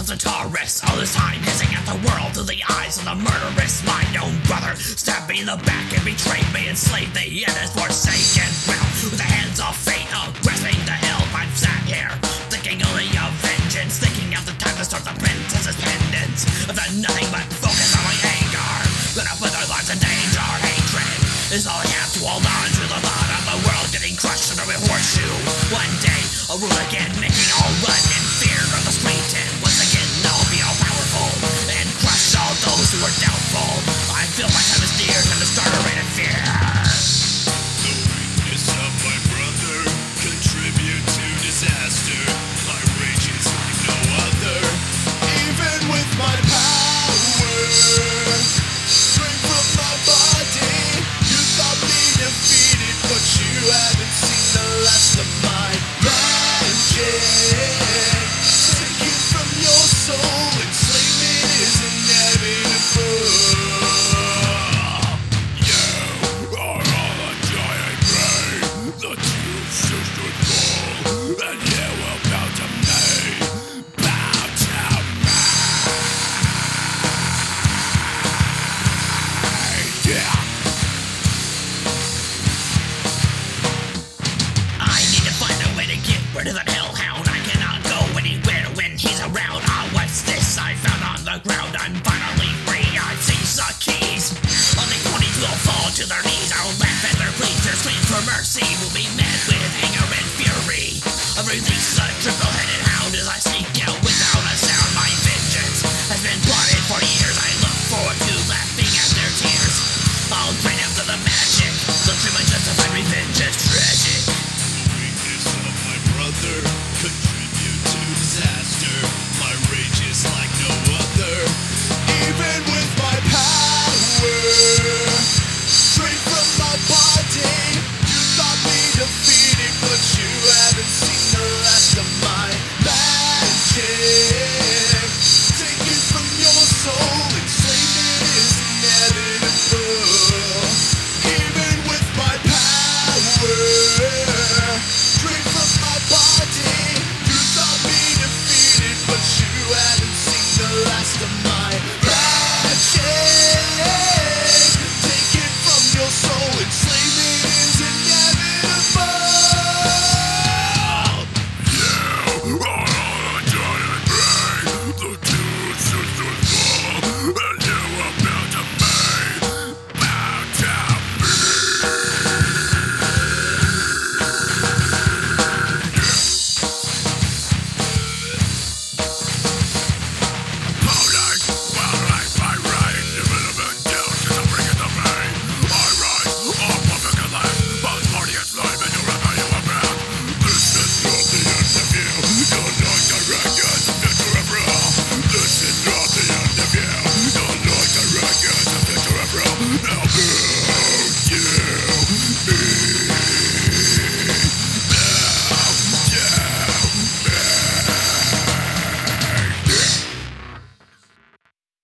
criminals and terrorists. All this time hissing at the world through the eyes of the murderous. My own brother stabbed me in the back and betrayed me, enslaved me in his forsaken will. With the hands of fate grasping the hill, I've sat here thinking only of vengeance, thinking of the time to start the princess's pendants. I've done nothing but focus on my anger, but I put their lives in danger. Hatred is all I have to hold on to, the thought of the world getting crushed under a horseshoe. One day I'll rule again, making all run in fear of the street, and once again I'll be all powerful and crush all those who are doubtful. I feel my time is near, time to start a reign of fear. The weakness of my brother contribute to disaster. My rage is like no other, even with my power. Straight from my body, you thought me defeated, but you haven't seen the last of my magic. Taken from your soul, enslavement is inevitable. You are all a giant brain, the truth stood full, and you will bow to me, bow to me. Yeah. I need to find a way to get rid of that hellhound. I cannot go anywhere when he's around. Ah, what's this I found on the ground? I'm finally free, I've seized the keys. Only ponies will fall to their knees. I'll laugh at their pleas, their screams for mercy.